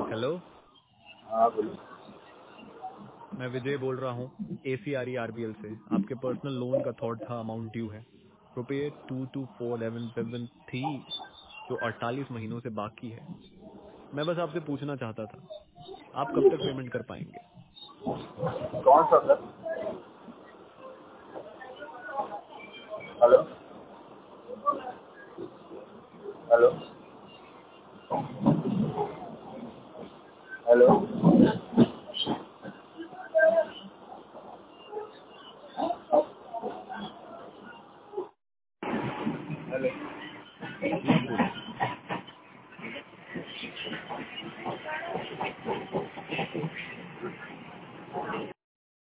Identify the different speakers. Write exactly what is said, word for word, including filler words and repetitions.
Speaker 1: Hello,
Speaker 2: हाँ बोलो।
Speaker 1: मैं विजय बोल रहा हूँ एसीआरई आरबीएल से। आपके पर्सनल लोन का थॉट था, अमाउंट ड्यू है रुपये two two four eleven seven three जो अड़तालीस महीनों से बाकी है। मैं बस आपसे पूछना चाहता था, आप कब तक पेमेंट कर पाएंगे?
Speaker 2: कौन सा सर? Hello hello hello